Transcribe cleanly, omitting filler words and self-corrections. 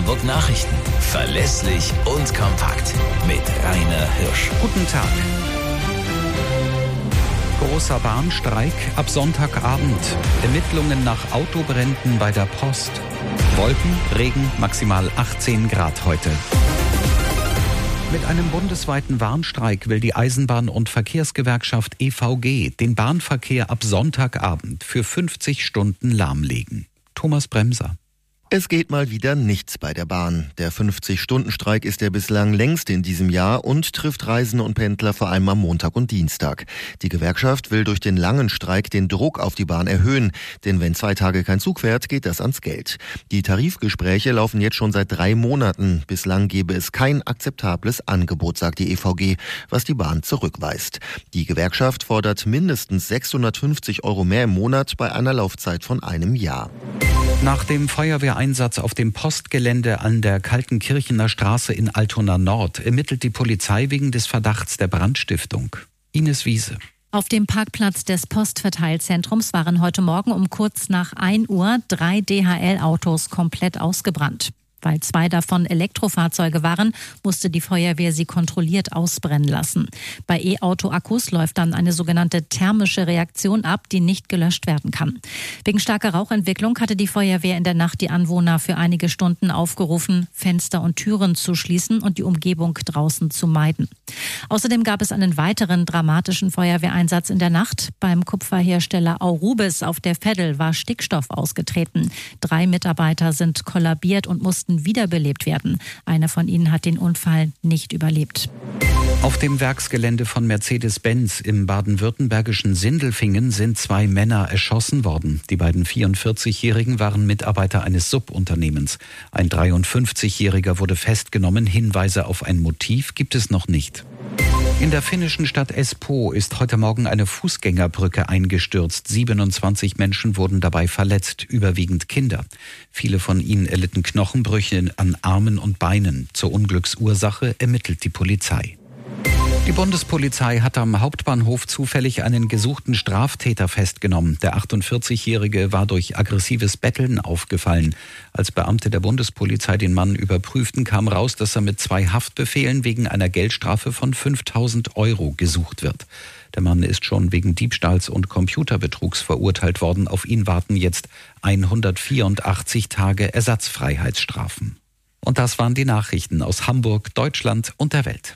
Hamburg Nachrichten. Verlässlich und kompakt. Mit Rainer Hirsch. Guten Tag. Großer Bahnstreik ab Sonntagabend. Ermittlungen nach Autobränden bei der Post. Wolken, Regen, maximal 18 Grad heute. Mit einem bundesweiten Warnstreik will die Eisenbahn- und Verkehrsgewerkschaft EVG den Bahnverkehr ab Sonntagabend für 50 Stunden lahmlegen. Thomas Bremser. Es geht mal wieder nichts bei der Bahn. Der 50-Stunden-Streik ist der bislang längste in diesem Jahr und trifft Reisende und Pendler vor allem am Montag und Dienstag. Die Gewerkschaft will durch den langen Streik den Druck auf die Bahn erhöhen, denn wenn 2 Tage kein Zug fährt, geht das ans Geld. Die Tarifgespräche laufen jetzt schon seit 3 Monaten. Bislang gebe es kein akzeptables Angebot, sagt die EVG, was die Bahn zurückweist. Die Gewerkschaft fordert mindestens 650 € mehr im Monat bei einer Laufzeit von einem Jahr. Nach dem Feuerwehreinsatz auf dem Postgelände an der Kaltenkirchener Straße in Altona Nord ermittelt die Polizei wegen des Verdachts der Brandstiftung. Ines Wiese. Auf dem Parkplatz des Postverteilzentrums waren heute Morgen um kurz nach 1 Uhr 3 DHL-Autos komplett ausgebrannt. Weil 2 davon Elektrofahrzeuge waren, musste die Feuerwehr sie kontrolliert ausbrennen lassen. Bei E-Auto-Akkus läuft dann eine sogenannte thermische Reaktion ab, die nicht gelöscht werden kann. Wegen starker Rauchentwicklung hatte die Feuerwehr in der Nacht die Anwohner für einige Stunden aufgerufen, Fenster und Türen zu schließen und die Umgebung draußen zu meiden. Außerdem gab es einen weiteren dramatischen Feuerwehreinsatz in der Nacht. Beim Kupferhersteller Aurubis auf der Veddel war Stickstoff ausgetreten. 3 Mitarbeiter sind kollabiert und mussten wiederbelebt werden. Einer von ihnen hat den Unfall nicht überlebt. Auf dem Werksgelände von Mercedes-Benz im baden-württembergischen Sindelfingen sind 2 Männer erschossen worden. Die beiden 44-Jährigen waren Mitarbeiter eines Subunternehmens. Ein 53-Jähriger wurde festgenommen. Hinweise auf ein Motiv gibt es noch nicht. In der finnischen Stadt Espoo ist heute Morgen eine Fußgängerbrücke eingestürzt. 27 Menschen wurden dabei verletzt, überwiegend Kinder. Viele von ihnen erlitten Knochenbrüche an Armen und Beinen. Zur Unglücksursache ermittelt die Polizei. Die Bundespolizei hat am Hauptbahnhof zufällig einen gesuchten Straftäter festgenommen. Der 48-Jährige war durch aggressives Betteln aufgefallen. Als Beamte der Bundespolizei den Mann überprüften, kam raus, dass er mit 2 Haftbefehlen wegen einer Geldstrafe von 5.000 € gesucht wird. Der Mann ist schon wegen Diebstahls und Computerbetrugs verurteilt worden. Auf ihn warten jetzt 184 Tage Ersatzfreiheitsstrafen. Und das waren die Nachrichten aus Hamburg, Deutschland und der Welt.